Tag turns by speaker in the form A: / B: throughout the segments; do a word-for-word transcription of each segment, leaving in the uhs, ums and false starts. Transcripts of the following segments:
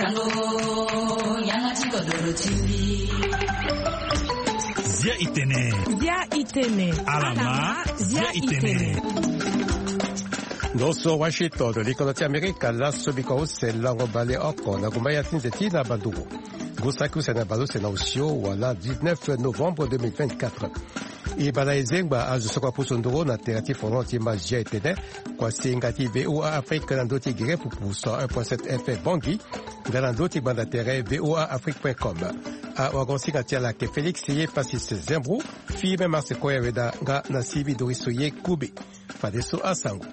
A: Zia itene.
B: Zia itene.
A: Alama. Zia itene.
C: Noso Washington, l'economia americana subika usela ngobale oko na gumaya tinzeti na bandugu. Gusaku sena balu sena usio wala dix-neuf novembre deux mille vingt-quatre. I bala ezengba azu sokwa pusondoro na terati fono tima Zia itene kwa singati V O A Afrique nandoti gire pupuso un virgule sept F M Bangi nandoti banda tere V O A Afrique point com. A wagonsi katia la ke Félix Yé Pasis Zembro fibe marse koya weda nga nasibi dorisoye kube fadeso asango.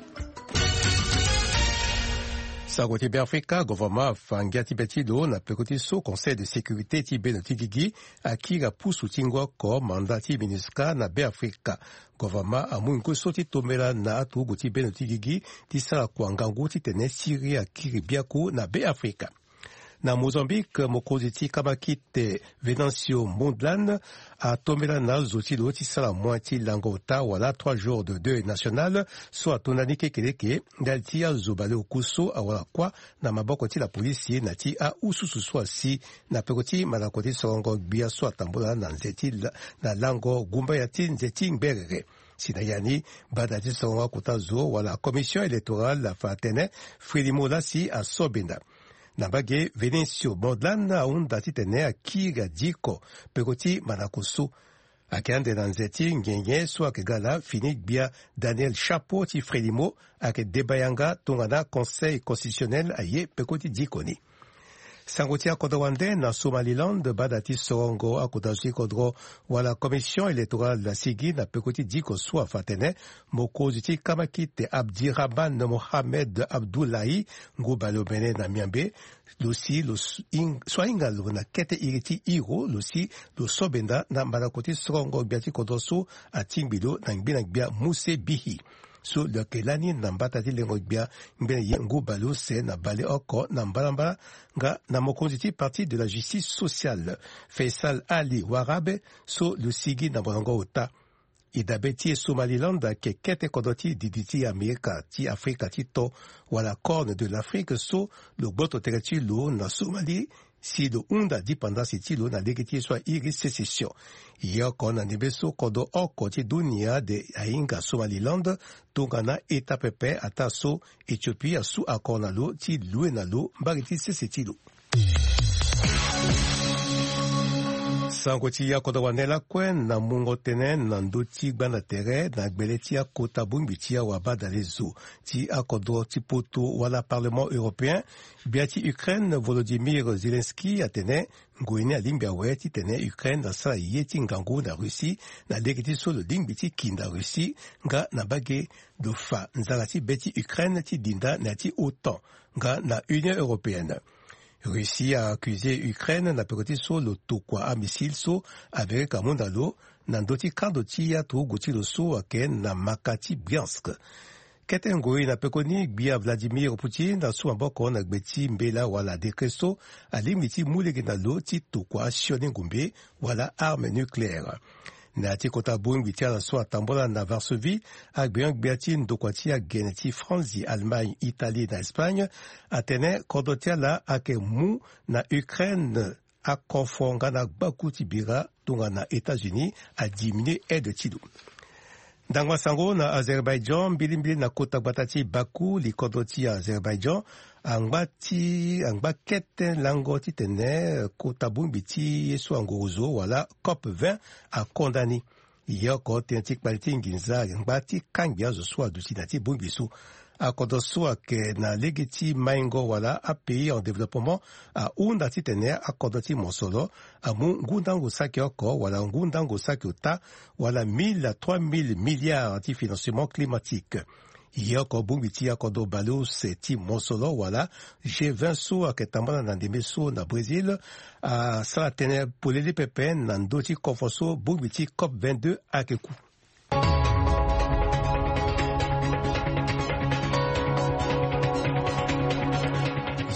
C: Sagoti Afrika, gouvernement Fanga Tibetido na pekoti so Conseil de sécurité Tibet no Tigigi akira pusu tingwa ko mandati minuska na Be Afrika. Gouvernement amungu soti tomela na atugu Tibet no Tigigi tisala kwangangu titene Syrie akiri biaku na Be Afrika. Na Mozambique, mokoziti kamakite Venancio Mondlane a tomela na zotilo tisala moitié langota wala trois jours de deuil national so atonani kekeleke daltia zobale okuso awala kwa na maboko ti la polisi na ti a ususu so si na pekoti malakoti songo bia so atambola na nzeti na lango gumba ya ti nzeti ngberere. Sinayani badati songo kutazo wala commission électorale la fatene Frelimo Lassi a Sobenda. Nabage Venancio Mondlane aunda titene akira diko pekoti manakusu akende na nzeti ngenye so akegala fini bia Daniel Chapo ti Frelimo ake debayanga tongana conseil constitutionnel aye pekoti dikoni. Sangotia Kodowande na Somaliland badati sorongo akodaji kodro wala commission électorale la sigi na pekoti diko so fatene mokoziti kamakite Abdirahman Mohamed Abdullahi ngubalo bene na miambe losi lo soinga lo na kete iriti iro losi lo sobenda na malakoti sorongo biati kodoso atingbilo na ngbina bia Muse Bihi. So le kelani nambata ti lengo bia mbele yengu balo se na bale oko na mbalamba nga na mokonziti parti de la justice sociale Faisal Ali Warabe so le sigi na bonango ota idabe ti Somaliland ke kete kodoti diditi Amerika ti Afrika ti to wala corne de l'Afrique so le boto tereti lo na Somali si do unda dipendance ti lo na legiti so iri sécession. Yoko na nibeso kodo oko ti dunia de ainga Somaliland tongana eta pepe ata so Ethiopia su akona lo ti lue na lo mbari sese ti lo. Sangoti ya kodawanela kwen na mungo tenen na ndoti gbana tere na gbeleti ya kota bumbi ti ya wabada lezo ti akodo ti poto wala Parlement européen biati Ukraine Volodymyr Zelensky atene ngoine alimbia we ti tene Ukraine na sala yeti ngangu na Russie na legiti solo dingbi ti kinda Russie nga na bage do fa nzala ti beti Ukraine ti dinda na ti OTAN nga na Union européenne. Russie a accusé Ukraine na pekoti so lo tokwa a missile so avec kamondalo na ndoti kando ti ya to goti lo so aken na Makati Bryansk. Ketengoi na pekoni bia Vladimir Putin na so amboko na gbeti mbela wala dekreso alimiti mulege na lo ti tokwa sione ngumbe wala arme nucléaire. Na ti kota bungi ti ala so atambola na Varsovie agbeang biati ndokwati agene ti France, Allemagne, Italie na Espagne atene kodotia la ake mu na Ukraine akonfonga na gbaku ti bira tonga na États-Unis a diminuer aide ti do. Dangwa sango na Azerbaïdjan bilimbili na kota batati Baku li kodoti Azerbaïdjan angbati angbakete lango ti tene kota bumbi ti yesu angorozo wala COP vingt a condamné yoko tenti kbaliti nginza angbati kangia zo so adusi na ti bumbi su akodoso ake na legiti maingo wala a pays en développement a unda ti tene akodoti mosolo amu ngundango saki oko wala ngundango saki ota wala mille à trois mille milliards ti financement climatique. Yoko bungi ti akodo balo se ti mosolo wala G vingt so ake tambala na ndembe so na Brésil a sala tene polele pepe na ndoti konfoso bungi ti COP vingt-deux ake ku.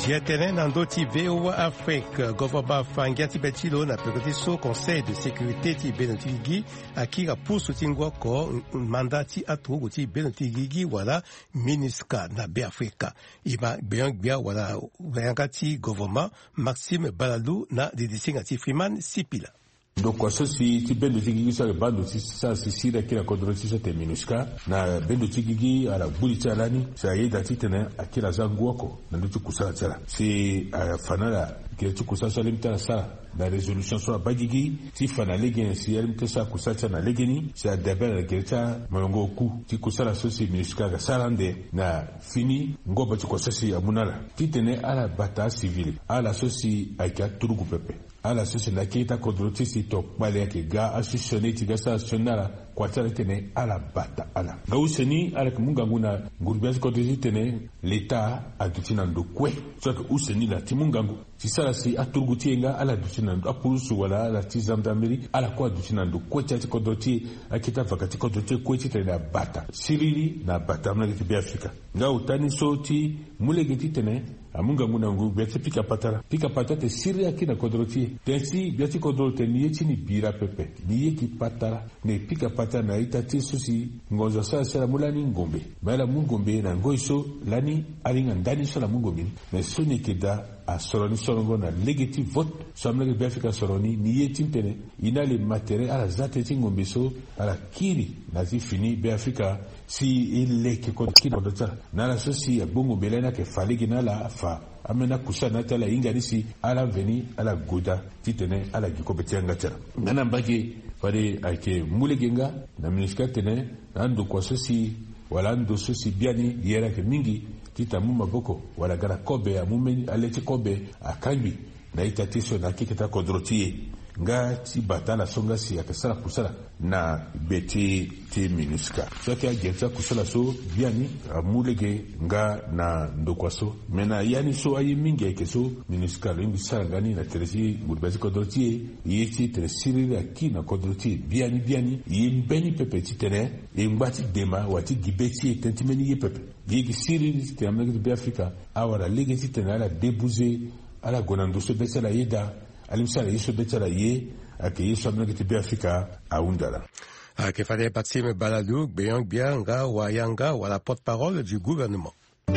C: Jiatene Nando Tibet ou Afrique, gouvernement Fangia Tibetilo na pekoti Conseil de sécurité Tibet no Tigigi akira pour soutenir ko mandati atugo Tibet no Tigigi wala MINUSCA na Afrique. Ima beyang bia wala wayangati gouvernement Maxime Baladou na Didisinga Freeman Sipila.
B: Donc kwa sosi ti bendo tigigi sa bando ti sa sisira kila kodroti sa te MINUSCA na bendo tigigi ala buli chalani sa yeda titene akila zangu wako na ndutu kusala chala si uh, fanala kile tu kusala sa limta sa la résolution sur la bagigi ti fana legen si limta sa kusala na legeni sa debela kelcha malongo ku ti kusala sosi MINUSCA ga salande na fini ngoba ti kososi amunala titene ala bata civil ala sosi akia turugu pepe ala sosi na kita kodroti si to bale yake ga asisione tiga sa sonara kwa tala tene ala bata ala ga useni ala kumunga nguna ngurbiasi kodroti tene l'État a dutina ndo kwe so que useni la timunga ngu si sala si aturguti nga ala dutina ndo apulusu wala ala tizamdamiri ala kwa dutina ndo kwe chati kodroti akita vakati kodroti kwe chita na bata siriri na bata mna giti bi Afrika nga utani soti mule giti tene amunga nguna ngu biati pika patara pika patara te siri akina kodroti tensi biati kodroti ni yeti ni bira pepe ni yeki patara ne pika patara na itati susi ngonzo sa sala mulani ngombe bala mungombe na ngoiso lani aringa ndani sala mungombe na soni keda a soroni sorongo na legiti vote somle be Afrika soroni ni yeti mpene ina le matériel ala zate ti ngombe so ala kiri na zi fini be Afrika si ile ke ko kiri kodota na la sosi bongo belena ke faligi na la fa amena kusana tala inganisi ala veni ala goda titene ala gikobeti ngatera nana mbage pare ake mulegenga na MINUSCA tene ando kwa sosi wala ndo sosi biani yera ke mingi tita muma boko wala gara kobe ya mumeni aleti kobe akambi na itatiso na kikita kodrotie nga ti batala songa si akasala kusala na beti ti MINUSCA so ke agenza kusala so biani amulege nga na ndokwaso mena yani so ayi mingi ake so MINUSCA limbi sala ngani na teresi ngurbazi kodrotie yeti teresiri aki na kodrotie biani biani yimbeni pepe ti tene yimbati dema wati gibeti tentimeni ye pepe yegi siri ti amulege bi Afrika awara lege ti tene ala debuze ala gonando so besala yeda alimsala yeso betala ye ake yeso amna kiti bi Afrika aundala
C: ake fale Maxime Baladou beyang bianga wayanga wala porte-parole du gouvernement.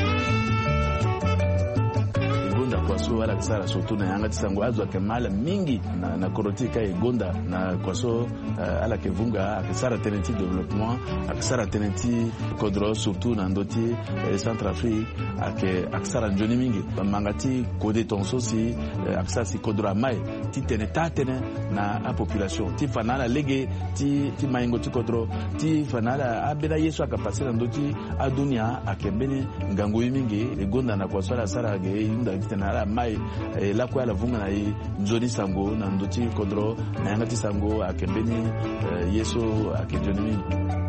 D: Kwaso ala kisara sotu na yanga tisango azo akemala mingi na, na korotika igonda na kwaso uh, ala kevunga akisara tenenti development akisara tenenti kodro surtout na ndoti eh, Centrafrique ake akisara njoni mingi mangati kode tonso si eh, akisara si kodro amai ti tene tatene na a population ti fanala lege ti ti maingo ti kodro ti fanala abela yeso akapasira ndoti adunia akembeni ngango mingi igonda na kwaso ala sara ge inda tena mai eh, la kwa la vunga na i njoni sango na ndoti kodro na yanga ti sango akembeni eh, yeso akenjoni mingi.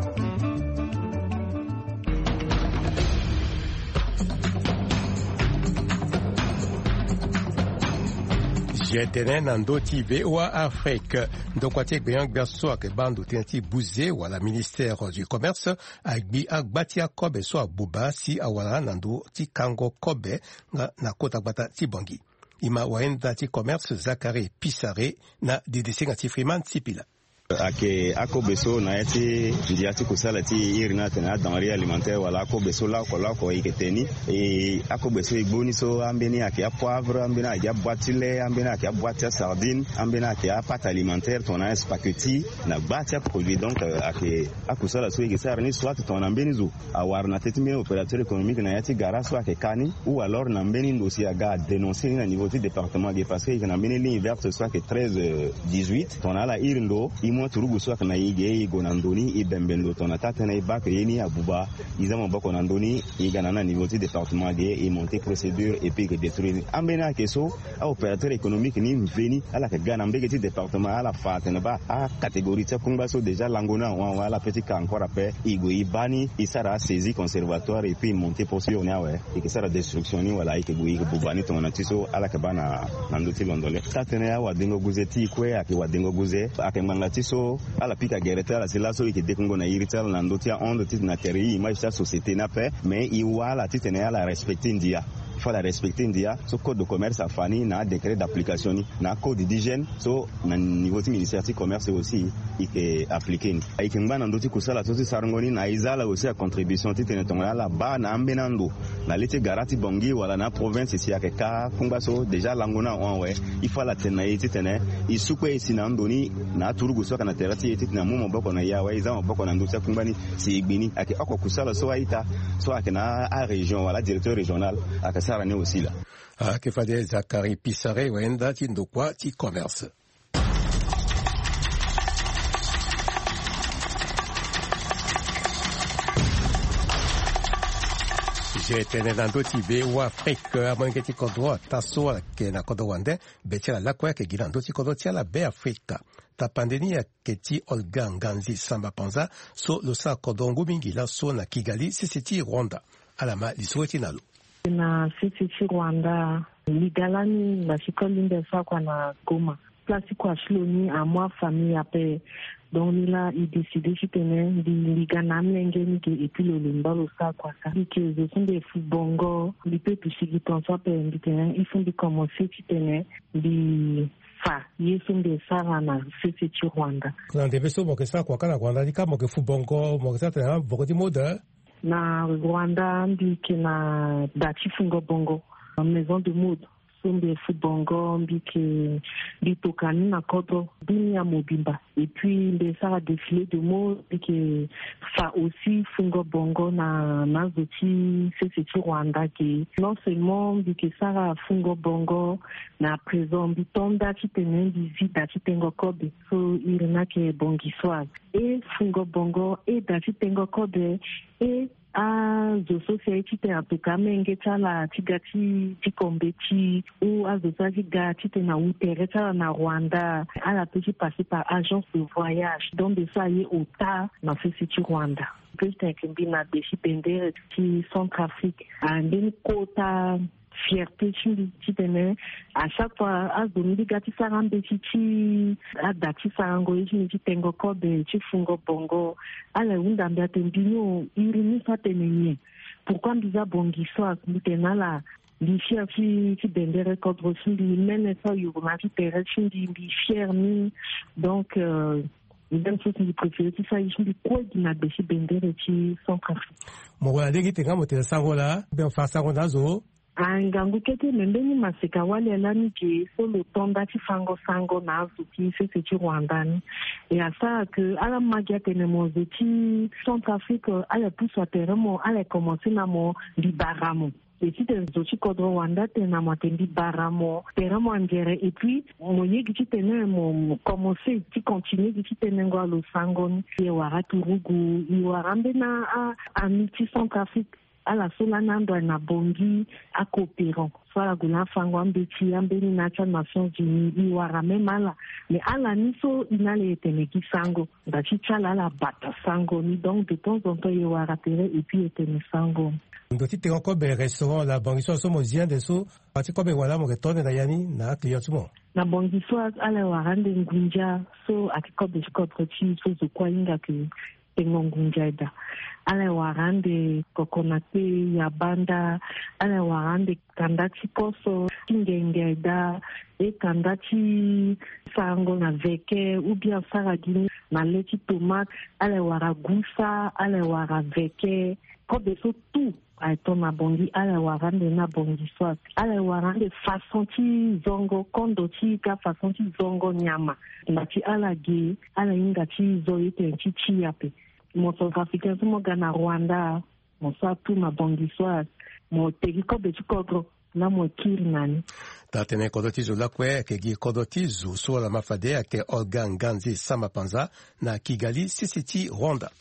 C: Jiatene Nando Tibet ou Afrique. Donc, quoi t'es bien berceau avec bande tenti bousé ou à la ministère du commerce agbi agbatia kobe so abuba si awala nando ti kango kobe na na kota bata ti bangi. Ima waenda ti commerce Zakare Pisare na didisinga ti Freeman Sipila.
E: ake ako beso na eti ndiati kusala ti irina tena denrée alimentaire wala ako beso la ko la ko iketeni e ako beso igboni so ambeni ake poivre ambeni ake boitile ambeni ake boîte sardine ambeni ake pâte alimentaire ton a spaghetti na bâti produit donc ake akusala so ikesar ni soit ton ambeni zo awar na tetime opérateur économique na yati gara so ake kani ou alors na mbeni ndosi aga dénoncer na niveau du département de parce que na mbeni ligne verte soit que treize dix-huit ton a la irindo moi turugu so kana yige igona ndoni ibembendo tona tatana ibaka yeni abuba izama bako na ndoni igana na niveau du département de et monter procédure et puis détruire ambena keso a opérateur économique ni mveni ala ka gana mbege ti département ala fatena ba a catégorie ta kumba so déjà langona wa wala petit ka encore après igo ibani isara saisi conservatoire et puis monter procédure ni awe et que ça la destruction ni wala ike buyi bubani tona tiso ala ka bana nandoti londole tatena ya wadengo guzeti kwe ake wadengo guze ake mangati so ala pika gereta la sila so ike dekungo na irita na ndotia ondo tit na teri image ta société na pe mais i wala titene ala respecter ndia fala respecter ndia so code de commerce afani na décret d'application ni na code d'hygiène so na niveau du ministère du commerce aussi ike appliquer ni aikimba na ndoti kusala to sarangoni na izala aussi a contribution titene tonga la ba na ambenando na lete garati bongi wala na province ici ake ka kumba so déjà langona on we il faut la tenir titene isukwe sinandoni na turugu so kana terati titena mumo boko na yawe izama boko na ndoti kumba ni si igbini ake ako kusala so aita so ake na a région wala directeur régional ake sara ne aussi là
C: ake fade Zakari Pisare wenda tindokwa ti commerce. Tene na ndo tibe wa Afrika amonge ti kodro taso ke na kodo wande beti la lakwa ke gilando ti kodo ti la be Afrika ta pandemia ke ti Olga Nganzi Samba Panza so lo sa kodo ngumingi la so na Kigali sisiti Rwanda alama lisweti nalo
F: na sisiti Rwanda ligalani na shikoli ndesa kwa na Goma place kwa shloni a moi famille ape donc là il décidé si tenait di ligana mlengeni ke et puis le limbalo sa kwa ça que je sont des footbongo li pe pisigi ton so pe nditen ils font di commencer si tenait di fa ils sont des sarana c'est c'est Rwanda
C: na ndebe so mo ke sa kwa kana Rwanda di kama ke footbongo mo ke sa tena boko di mode
F: na Rwanda ndi ke na dati fungo bongo maison de mode sombe footbongo mbike bitokani na kodo dunia mobimba et puis de ça défilé de mots que ça aussi fungo bongo na na zoti c'est c'est Rwanda qui non seulement mbike ça fungo bongo na présent bitonda qui tenait visite qui tengo kobe so irina ke bongiswa et fungo bongo et dati tengo kobe et a zo society te apeka menge tala tigati tikombeti ou a zo tigati te na utere tala na Rwanda a la petit passer par agence de voyage donc de ça y est au tas na société Rwanda plus t'es na défi pender qui Centrafrique a une quota fierté ci tene à chaque fois à domini gati sarambe ci à dati sarango ci ci tengo ko de ci fungo bongo ala unda mbia tembino irini sa tenenye pourquoi biza bongi so mitena la li fier ci ci bendere ko drosi li mene so yu ma ci tere ci di fier ni donc euh même chose qui préfère ça il dit quoi qui n'a décidé bendere ci Centrafrique
C: mo wala legi tenga mo te sangola be fa sangola zo
F: angangu kete membeni maseka wale lani ke so le tonda ti fango sango na zuti se se ti Rwanda ni et à ça que ala magia tene mo zeti Centrafrique ala pousse à termo ala commencer na mo libaramo et si t'es zoti kodro Rwanda tena mo tendi baramo termo angere et puis mo yegi ti tene mo commencer ti continuer ti tene ngo lo sango ni wara turugu i wara mbena a amiti Centrafrique à la sola nando na bongi a coopérant soit la gula fangwa mbeti ambeni na cha Nations Unies i wara memala mais à la niso inale eteneki sango da chichala la bata sango ni donc de temps en temps i wara tere et puis etene sango
C: ndoti te ko be restaurant la bongi so so mo zia de so pati ko be wala mo retone na yani na client mo
F: na bongi so ala warande ngunja so akiko be ko troti so zo kwa inga ke tengongunjaida ala warande kokonate ya banda ala warande kandati koso ingengeda e kandati sango na veke ou bien saragini na leti tomate ala waragusa ala wara veke ko beso tout a to na bongi ala warande na bongi swat ala warande façon ti zongo kondo ti ka façon ti zongo nyama na ti ala ge ala inga ti zo ite ti chi yape mo Centrafricain mo gana Rwanda mo sa tu ma bongi swat mo tegi ko be ti kodro na mo kirnani
C: tatene kodoti zo lakwe ke gi kodoti zo so la mafade ake Olga Nganzi Samba Panza na Kigali City Rwanda.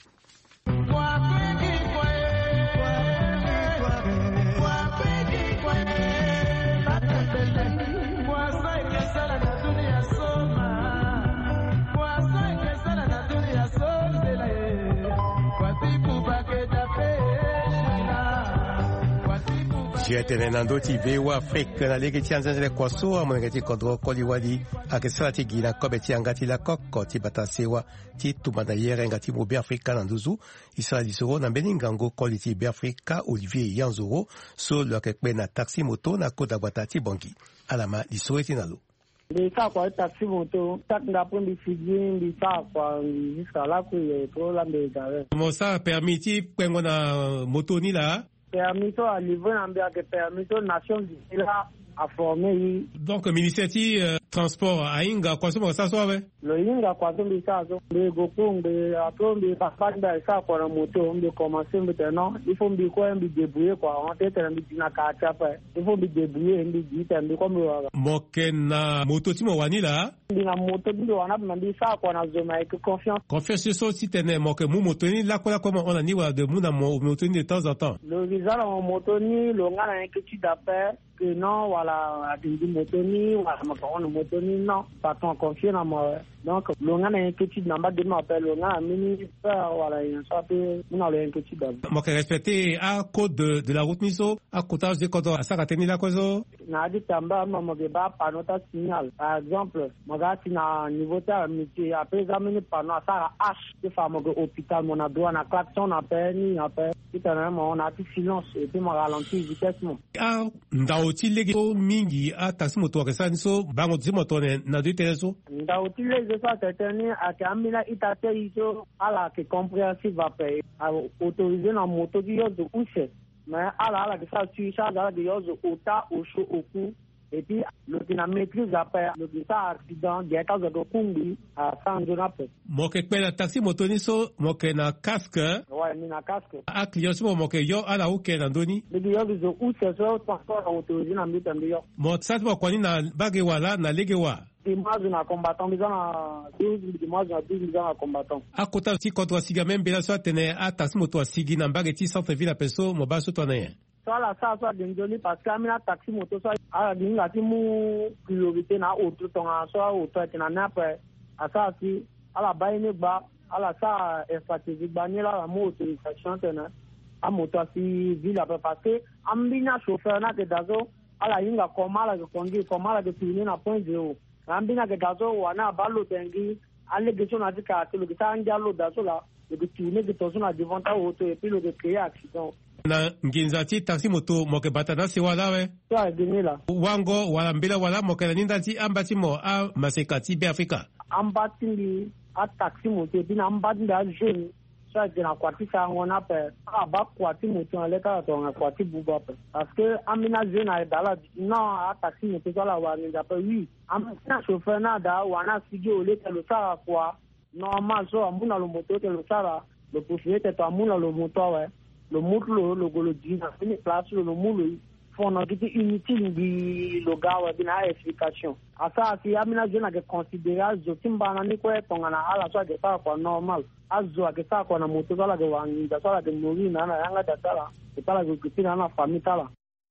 C: Jetene nando ti vewa Afrique na lege ti anzanzele kwaso amonenge ti kodro koli wali akesala ti gina kobe ti angati la koko ti bata sewa ti tumana yere ngati mo be Afrika na nduzu isala disoro na mbeni ngango koli ti be Afrika Olivier Yanzoro so lo kekpe na taxi moto na kota bata ti bongi alama disoro ti nalo.
G: Les cas quoi taxi moto tak ngapo ndi fiji ndi sa kwa jusqu'à là que pour la mbega.
C: Mo sa permis ti kwengo na moto ni la
G: permis à livrer en bien que permis aux Nations Unies là à former.
C: Donc ministère ti euh, transport a inga kwa so mo sa so ave.
G: Le inga kwa so ndi sa so de gopong de après de papa da sa kwa na moto on de commencer maintenant il faut me quoi me débrouiller quoi on était en bina ka après il faut me débrouiller ndi dit ndi comme
C: mo na moto ti mo wani la
G: na moto ndi wana mandi sa kwa na zoma avec confiance
C: confiance so si tene mo ke mu moto ni la kwa comment on a ni wa de mu na moto ni de temps en temps
G: le visa la moto ni lo ngana inquiétude d'appel que non voilà di moto ni voilà on moto ni non pas ton confiance na moi donc lo ngana inquiétude na ba de m'appel lo ngana mini voilà il ça peut on a l'inquiétude
C: mo ke respecter à code de, de la route miso à côté de code à ça teni la kozo
G: na di tamba mo ke ba panota signal par exemple mo ga ti na niveau ta métier après examiner panneau ça H de femme au hôpital mon a droit na klaxon na peine ni après finalement on a tout silence et puis mo ralentir vitesse mo
C: ah ndao ti lege so mingi a taxi moto ke sa so bango ti moto ne na du tereso
G: ndao ti lege ça teteni a kamila itate iso ala ke compréhensive après autoriser na moto di yo de couche mais ala ala que ça tu ça ala de yo ota au chaud au cou et puis le qui na maîtrise après le qui ça accident des cas de kumbi à Sanjona pe
C: mo ke pe na taxi moto ni so mo ke na casque
G: ouais ni na casque
C: a client so mo ke yo ala o ke na ndoni
G: le yo de ou c'est ça transport autorisé na mi tambi yo
C: mo sa mo ko ni na bage wala na lege wa
G: image na combattant bizana douze image na douze bizana combattant
C: a kota ti contre siga même bela so tene a taxi moto sigi na bage ti centre ville peso mo ba so to na
G: la ça soit d'indoni parce que amina taxi moto soit à dinga ti mu priorité na auto ton soit auto na na après à ça si à la baine ba à la ça stratégique ba ni la mo autorisation tena a moto si ville après parce que ambina chauffeur na que dazo à la inga komala que conduire komala que finir na point zéro ambina que dazo wana balo tengi allégation na dika que le ça ngalo dazo la le tourner que tozo na devant ta auto et puis le créer accident
C: na nginza ti taxi moto mo ke bata na se wala we
G: ya dinila
C: wango wala mbela wala mo ke na ninda ti ambati mo a masekati be Afrika
G: ambati ni a taxi moto bi na ambati da jeune ça de na kwati sa ngona pe a ba kwati moto le ka to na kwati buba pe parce que amina jeune a dala non a taxi moto so la wa ni da pe oui amina chauffeur na da wana sigi ole ke lo sara kwa normal so amuna lo moto ke lo sara le propriétaire to amuna lo moto we le moule le golo dina une place le moule font une inutile di le gars bina explication à ça si amina jeune que considérer zo timba ni ko tonga na ala so que ça quoi normal azo que ça quoi na moto la de wangi da sala de mori na na yanga da sala et pas la que na na famille tala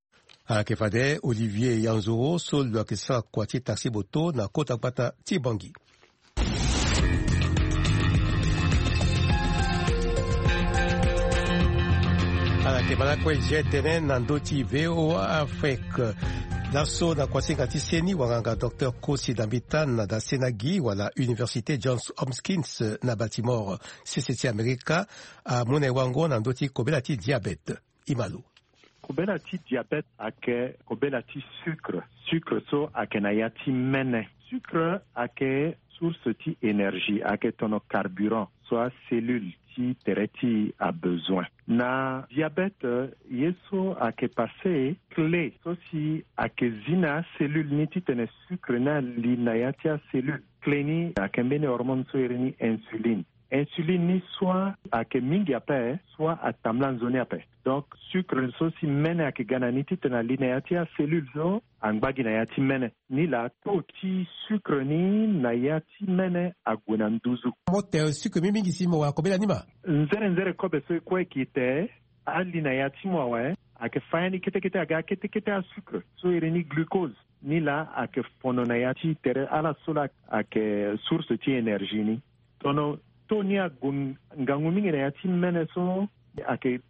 C: a ke fade Olivier Yanzoro sol lo ke sa kwa ti taxi boto na kota pata ti bangi. Ala ke bala kwe jetene nando ti V O A Afrique. Laso na kwasinga ti seni wanganga docteur Kosi Dambitan da Senagi wala Université Johns Hopkins na Baltimore C C T America a mone wango nando ti kobela ti diabète imalu.
H: Kobela ti diabète ake kobela ti sucre sucre so ake na ya ti mene sucre ake source ti énergie ake tono carburant soit cellule ti tereti a besoin na diabète yeso ake passé clé so si ake zina cellule ni ti tene sucre na li na ya ti a cellule clé ni ake mbene hormone so ere ni insuline insuline ni soit ake mingi ape soit a tamlan zone ape donc sucre so si mene ake gana ni ti tena li na ya ti a cellule so angbagi na ya ti mene ni la to ti sucre ni na ya ti mene agwena nduzu
C: mote sucre mi mingi si mo wa kobela nima
H: nzere nzere kobe so kwe kite ali na ya ti mo wa ake fayani kete kete aga kete kete a sucre so ere ni glucose ni la ake fono na ya ti tere ala sola ake source ti énergie ni tono to ni agun ngangu mingi na ya ti mene so ake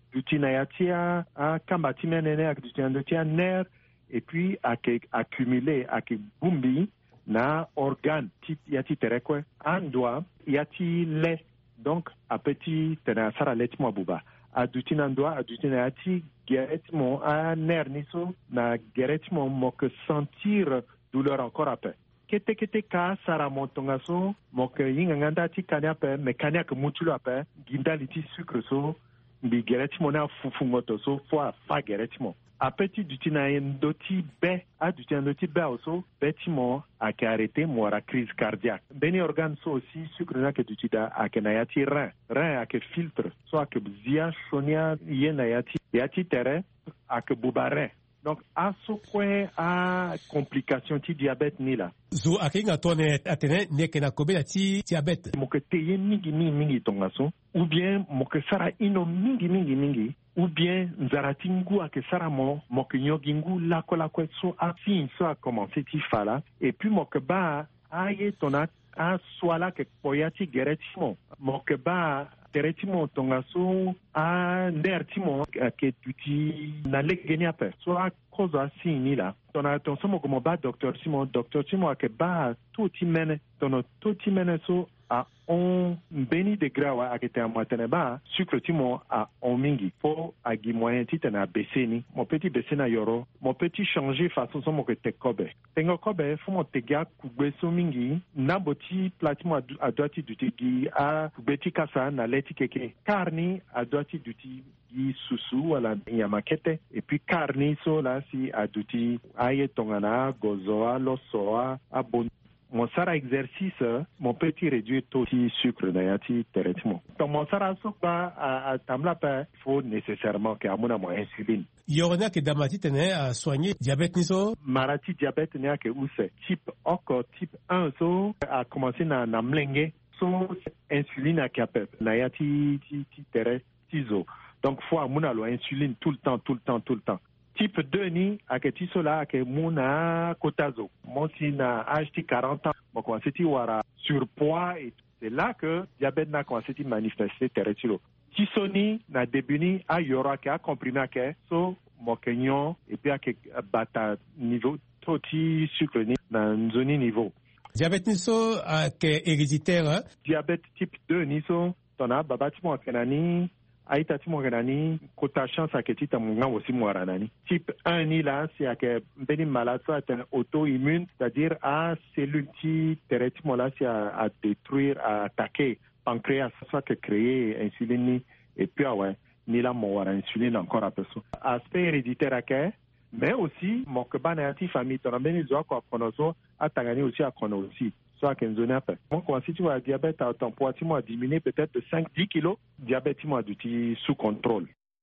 H: dutinayati a a kambati menene ak dutinandoti a ner et puis ak accumuler ak bumbi na organe tit yati terekwe andwa yati le donc a petit tena sara letmo buba a dutinandwa a dutinayati geretmo a ner niso na geretmo mo que sentir douleur encore après kete kete ka sara montonga so mo que yinganga ti kanya pe me kanya ke mutulo ape gindaliti sucre so bi geretmo na fufungoto so fo fa geretmo apeti dutina endoti be a dutina endoti be also betimo a ke arrêté mora crise cardiaque beni organe so aussi sucre na ke dutida a ke na yati rein rein a ke filtre so a ke zia shonia yena yati yati tere a ke bubare donc a so kwe a complication ti diabète ni la
C: zo akinga tone atene neke na kobela ti diabète
H: mo ke teye mingi mingi mingi tonga so ou bien mo ke sara ino mingi mingi mingi ou bien nzarati ngu ake sara mo mo ke nyogi ngu lako lako so a fin so a commencé ti fala et puis mo ke ba aye tona a swala ke poyati geretimo mo ke ba teretimo tonga so a ndertimo ke tuti na legeni ape so a koza sini la tona ton somo como ba docteur Simon docteur Simon ke ba tuti mene tono tuti mene so a on beni de grawa akete amatene ba sucre timo a on mingi po a gi moyen titena beseni mon petit besena yoro mon petit changer façon somo ke te kobe tengo kobe fo mo tega kugbeso mingi na boti platimo a doati dutigi a kubeti kasa na leti keke karni a doati duti gi susu wala yamakete et puis karni so la si a duti aye tongana gozoa losoa a bon mon sara exercice mon petit réduit taux de sucre na yati traitement donc mon sara soba a tamla pa faut nécessairement que amuna mo insuline
C: yorona ke damati tene a soigner diabète niso
H: marati diabète ne ke use type encore type un so a commencé na na mlenge so insuline a kapep na yati ti ti tere tizo donc faut amuna lo insuline tout le temps tout le temps tout le temps type deux ni aketi sola ke muna kotazo mon si na âge de quarante ans mon commencé ti wara surpoids et c'est là que diabète na commencé ti manifester teretilo ti soni na debuni a yora ke a comprimé ke so mo kenyon et puis a ke bata niveau toti sucre ni na zoni niveau
C: diabète ni so ke héréditaire
H: diabète type deux ni so tona babati mo kenani aita ti mo ganani kota chance aketi ta munga aussi mo ranani type un ni là c'est que beni malade soit auto-immune c'est-à-dire à cellule qui traitement là c'est à, à détruire à attaquer pancréas soit que créer insuline et puis ah ouais ni là mo wara insuline encore à personne aspect héréditaire à mais aussi mon que banati famille ton beni zo ko konozo atangani aussi à kono aussi soit qu'une zone après. Mon si tu vois diabète à ton poids, tu m'as diminué peut-être de cinq à dix kilos, diabète tu m'as du sous contrôle.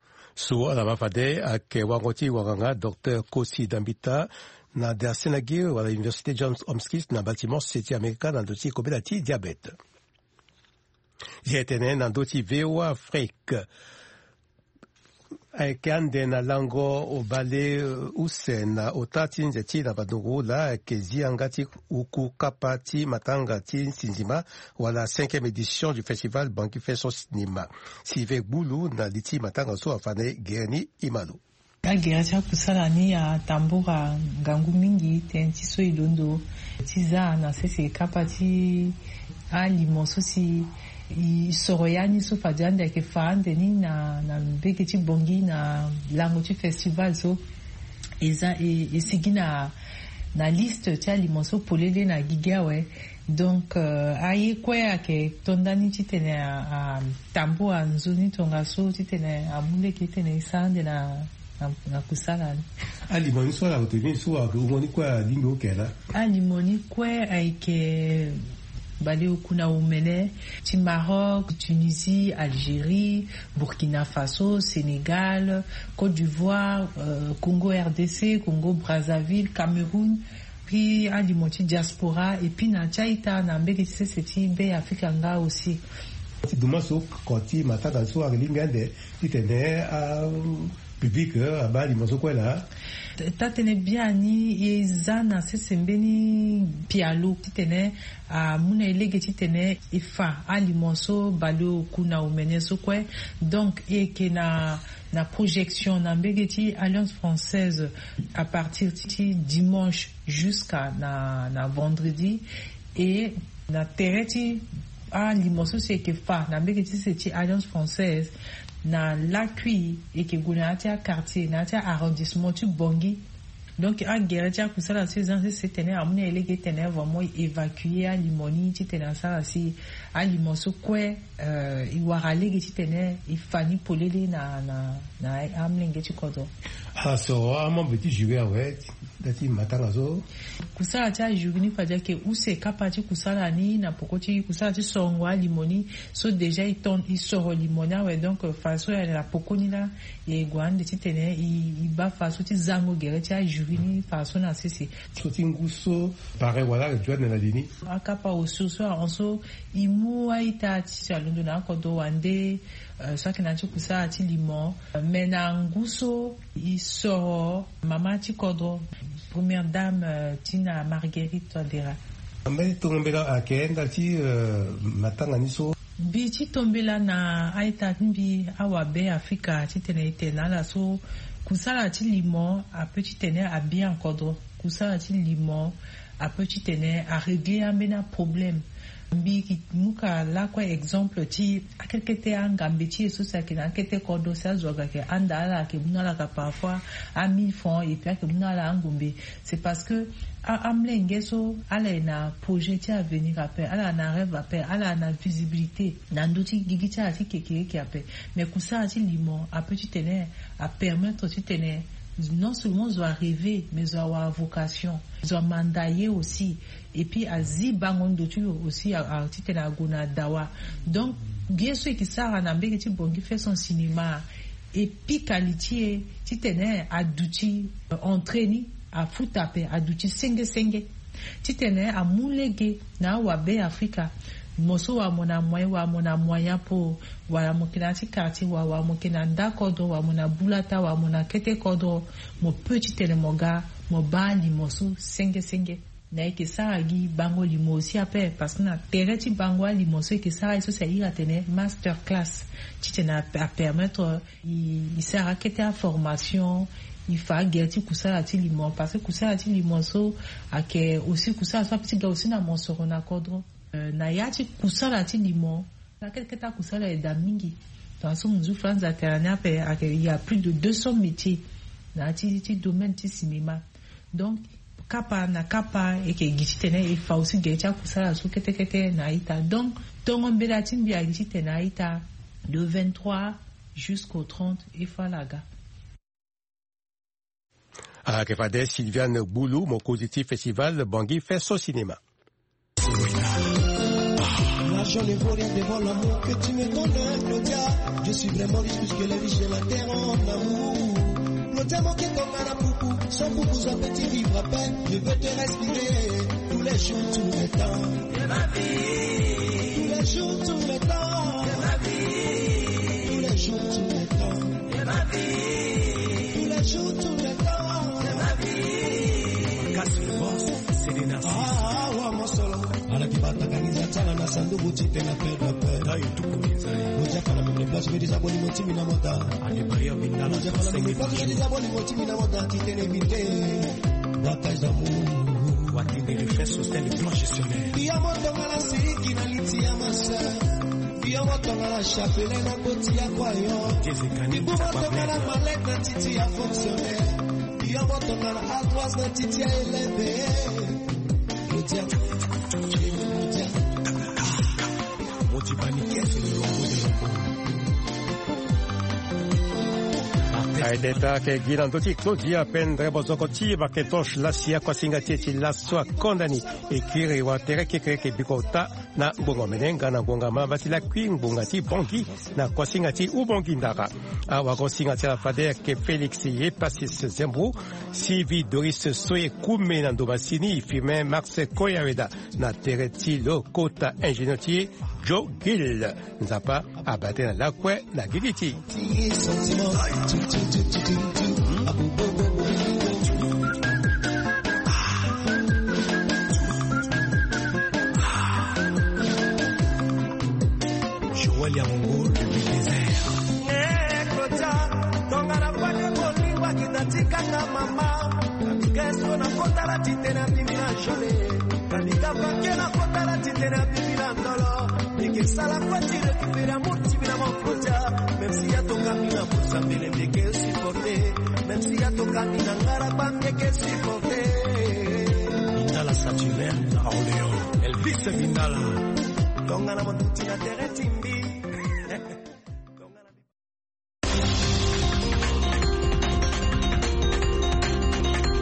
C: So ala mafade ake wangoti wanganga docteur Kosi Dambita na Dersenagi à l'université Johns Hopkins na bâtiment Société Américaine dans dossier kobelati diabète. J'ai été dans dossier V O A Afrique. Aikande na lango obale use na otati nzeti na badungu la kezi angati uku kapati matangati sinzima wala cinquième édition du festival Banki Feso Cinema. Sive Bulu na liti matanga so afane Geni Imalo.
I: Agiracha kusala ni ya tambura gangu mingi tenti so ilondo tiza na sese kapati ali mososi i soroyani so fadianda ke fande ni na na mbeke ti bongi na lango ti festival so eza e, e sigi na na liste ti alimonso polele na giga we donc uh, aye kwea ke tondani ti tene a, a tambo a nzuni tonga so ti tene a mule ke tene sande na na, na kusala
C: alimoni so la utini so a umoni kwa lingo kela
I: alimoni kwe ai ke bale kuna umene ti Maroc, Tunisie, Algérie, Burkina Faso, Sénégal, Côte d'Ivoire, euh, Congo R D C, Congo Brazzaville, Cameroun, puis alimoti diaspora et puis na chaita na mbeke ti seti be Afrika nga aussi.
C: Duma so koti matata so a lingande ti tene a public aba limonso quoi là
I: tatene biani ezana sesembeni pialo titene a muna elege titene ifa alimonso balo kuna umeneso kwe donc et que na na projection na mbegeti Alliance Française à partir de dimanche jusqu'à na na vendredi et na tereti a limonso c'est que fa na mbegeti c'est Alliance Française na l'accueil et que gounatia quartier natia arrondissement tu bongi donc a guerre ku sala ces ans c'est tenir amune elege tenir vraiment évacuer à limoni ti tenir ça si à limonso kwe euh iwara lege ti tenir ifani polele na na na amlenge ti kodo
C: ah so a mon petit jouer ouais dati matanga zo
I: kusala cha jugini faja ke use kapati kusala ni na pokoti kusala ti songwa limoni so déjà il ton il sort limona ouais donc façon la pokoni là et gwande ti tenir i ba façon ti zango guerre ti jugini façon na sisi
C: so ti nguso pare wala le joie na lini
I: akapa osuso onso imu aita ti salondo na kodo wande Uh, ça qui n'a pas ça à limon mais na nguso il sort maman ti kodo première dame uh, Tina Marguerite Tondera
C: mais tombela a kenda ti uh, matanga niso
I: bi ti tombela na aita mbi awabe Afrika ti tene tena la so kusala ti limon a petit tene a bien kodo kusala ti limon a petit tene a régler un bena problème mbi muka la kwa exemple ti akekete angambe ti so sa kina kete kodo sa zoga ke andala ke bunala ka parfois à mille francs et puis ke bunala ngombe c'est parce que a amlenge so ala na projet ti avenir après ala na rêve après ala na visibilité na ndoti gigi ti ati keke ki après mais kusa ti limon a petit tener à permettre ti tener non seulement ils ont rêvé mais ils ont vocation ils ont mandaillé aussi et puis à zibangon dotulo aussi à titena gona dawa donc bien sûr qui ça en Amérique ti bongi fait son cinéma et puis qualité titena aduti entraîné à foutape aduti senge senge titena a mulege na wabe Afrika moso wa mona moyen wa mona moyen po wa mokina ti quartier wa wa mokina ndakodo wa mona bulata wa mona kete kodo mo petit tele moga mo bali moso senge senge na ke sa gi bango limo aussi après parce que na tereti bango limo so ke sa eso ça ira tener master class ti tena à permettre il sera kete à formation il faut garder kusala ti limon parce que kusala ti limon so ake aussi kusala so petit gars aussi na mon soro na kodro na yati kusala ti limon la quelqu'un kusala et damingi dans son muzu France atterrana pe il y a plus de deux cents métiers na ti ti domaine ti cinéma donc kapa na kapa et que gitene il faut aussi gecha kusala so kete kete na ita donc tongo mbela ti mbi agiti na ita de vingt-trois jusqu'au trente il faut laga
C: à Kefade Sylviane Boulou mon positif festival Bangui fait son cinéma.
J: L'argent ne vaut rien devant l'amour que tu me donnes, Claudia. Je suis vraiment riche puisque les riches de la terre en amour. Claudia manque ton marapoupou, sans beaucoup soit petit vivre à peine. Je veux te respirer tous les jours, tous les temps. De ma vie. Tous les jours, tous les temps. De ma vie. Tous les jours, tous les temps. De ma vie. Tous les jours, tous les temps. De ma vie. Casse le boss, c'est des narcisses. Ah, ah, mon solo. Ala kibata kanisa chala na sanduku chite na pedra pedra dai tukumiza moja kana mimi place mimi za boni motimi na moda ani baria vinda moja kana mimi place mimi za boni motimi na moda titene vite bataille d'amour watine les fesses soutien le plan gestionnaire bia moto ngala siki na litia masa bia moto ngala chapele na koti ya kwayo jezekani moto ngala malek na titi ya fonctionnaire bia moto ngala ardoise na titi ya élève
C: Aideta ke giranto ti Claudia pendre bozoko ti baketosh la sia kwa singa ti la sua condani e kiri wa tere ke ke bikota na ngonga menenga na ngonga mabatila kwi ngonga ti bongi na kwasinga ti ubongi ndaka awa kwasinga ti la fadek Félix ye Pasis Zembrou Sylvie Doris Soye Kume na Ndomasini Firmin Max Koyaweda na Tereti lo Kota ingénieur Joe Gill nzapa abate na lakwe na gigiti
J: Joël Yamongo depuis désert Ekota tongana kwake kolingwa kitatika na mama Kabikeso na kotala titena bibila jole Kabika na kotala titena bibila ndolo Nikisala kwa tire kibira muti bila mokota Même si ya toka mina pusa mbele mbeke supporte Même si ya toka mina ngara kwa mbeke supporte Indala Saturne na Orléans Elvis Vindala Tongana montuti na tere timbi